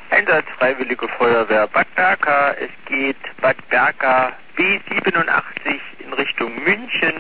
Einsatz Freiwillige Feuerwehr Bad Berka. Es geht Bad Berka B87 in Richtung München.